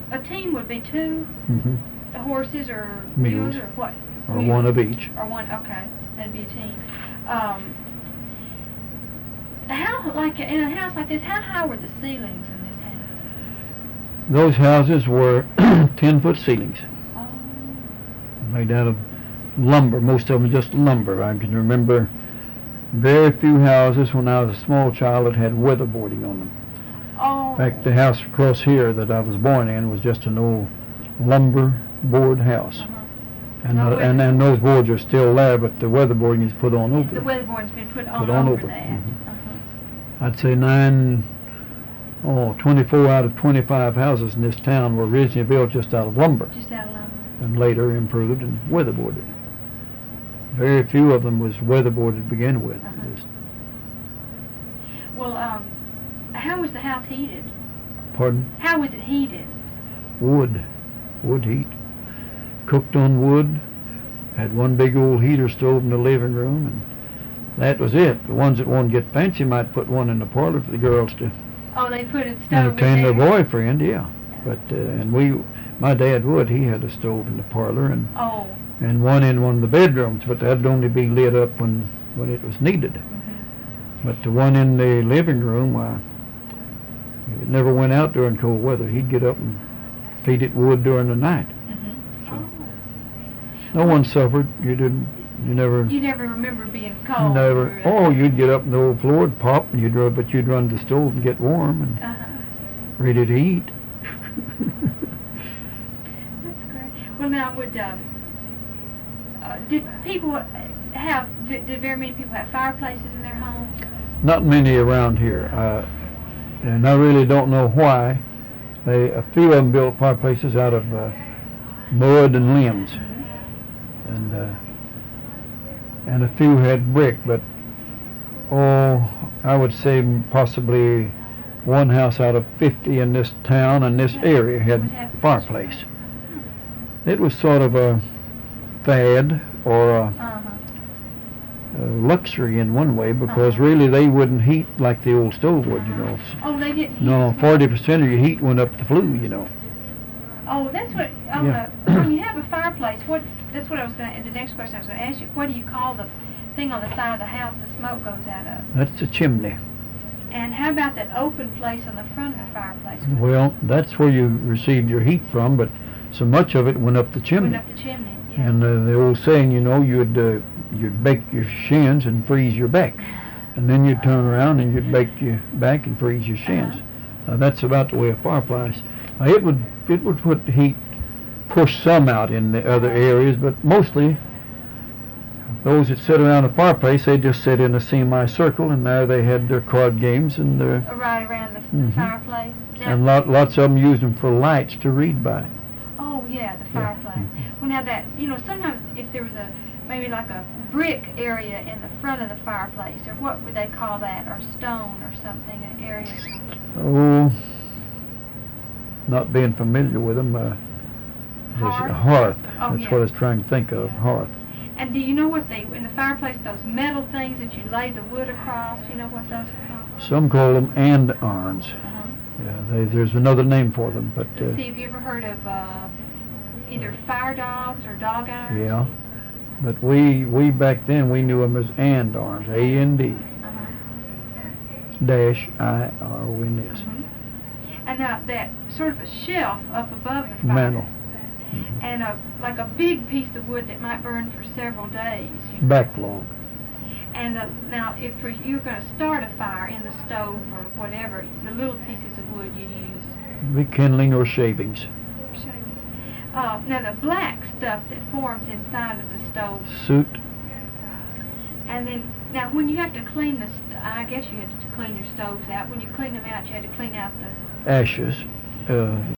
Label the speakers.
Speaker 1: a team would be two horses or
Speaker 2: mules
Speaker 1: or what?
Speaker 2: Or
Speaker 1: mules.
Speaker 2: one of each.
Speaker 1: Or one, okay. That'd be a team. How, like, in a house like this, how high were the ceilings in this house?
Speaker 2: Those houses were 10-foot ceilings,
Speaker 1: Oh.
Speaker 2: made out of lumber. Most of them just lumber. I can remember very few houses when I was a small child that had weatherboarding on them.
Speaker 1: Oh.
Speaker 2: In fact, the house across here that I was born in was just an old lumber board house. And those boards are still there, but the weatherboarding is put on over.
Speaker 1: The weatherboarding's been put on over that.
Speaker 2: I'd say 24 out of 25 houses in this town were originally built just out of lumber.
Speaker 1: Just out of lumber.
Speaker 2: And later improved and weatherboarded. Very few of them was weatherboarded to begin with.
Speaker 1: Well, how was the house heated?
Speaker 2: Pardon?
Speaker 1: How was it heated?
Speaker 2: Wood heat. Cooked on wood. Had one big old heater stove in the living room, and that was it. The ones that wanted to get fancy might put one in the parlor for the girls to
Speaker 1: they put a stove
Speaker 2: entertain
Speaker 1: in
Speaker 2: their
Speaker 1: there?
Speaker 2: boyfriend, yeah. But my dad would. He had a stove in the parlor and one in one of the bedrooms, but that'd only be lit up when it was needed. But the one in the living room, it never went out during cold weather. He'd get up and feed it wood during the night. No one suffered. You never.
Speaker 1: You never remember being cold.
Speaker 2: Never. Oh, you'd get up on the old floor, it'd pop, and you'd run to the stove and get warm and ready to eat.
Speaker 1: That's great. Well, now did very many people have fireplaces in their homes?
Speaker 2: Not many around here, and I really don't know why. A few of them built fireplaces out of mud and limbs. And a few had brick, but I would say possibly one house out of 50 in this town and this area had fireplace. It was sort of a fad or a luxury in one way, because really they wouldn't heat like the old stove would,
Speaker 1: Oh, they didn't heat?
Speaker 2: No, 40% of your heat went up the flue,
Speaker 1: Oh, that's what, when you have a fireplace, that's what the next question I was going to ask you. What do you call the thing on the side of the house the smoke goes out of?
Speaker 2: That's a chimney.
Speaker 1: And how about that open place on the front of the fireplace?
Speaker 2: Well, that's where you received your heat from, but so much of it went up the chimney.
Speaker 1: Went up the chimney, yeah.
Speaker 2: And the old saying, you'd bake your shins and freeze your back. And then you'd turn around and you'd bake your back and freeze your shins. That's about the way a fireplace. It would put heat, push some out in the other areas, but mostly those that sit around a fireplace, they just sit in a semicircle, and there they had their card games and their
Speaker 1: right around the fireplace. Now,
Speaker 2: and lots of them used them for lights to read by.
Speaker 1: Oh yeah, the fireplace. Well, now that sometimes if there was maybe like a brick area in the front of the fireplace, or what would they call that, or stone or something, an area.
Speaker 2: Oh, not being familiar with them. Hearth. That's what I was trying to think of. Hearth.
Speaker 1: And do you know what in the fireplace, those metal things that you lay the wood across, you know what those are called?
Speaker 2: Some call them andirons. Yeah, there's another name for them, but.
Speaker 1: See, have you ever heard of either fire dogs or dog irons?
Speaker 2: Yeah, but we back then we knew them as andirons, A-N-D. -I-R-O-N-S.
Speaker 1: And now that sort of a shelf up above the fire.
Speaker 2: Mantle.
Speaker 1: And like a big piece of wood that might burn for several days.
Speaker 2: Backlog.
Speaker 1: And now, if you're going to start a fire in the stove or whatever, the little pieces of wood you'd use.
Speaker 2: The kindling or shavings.
Speaker 1: Now the black stuff that forms inside of the stove.
Speaker 2: Soot.
Speaker 1: And then now when you have to clean I guess you had to clean your stoves out. When you clean them out, you had to clean out the
Speaker 2: ashes.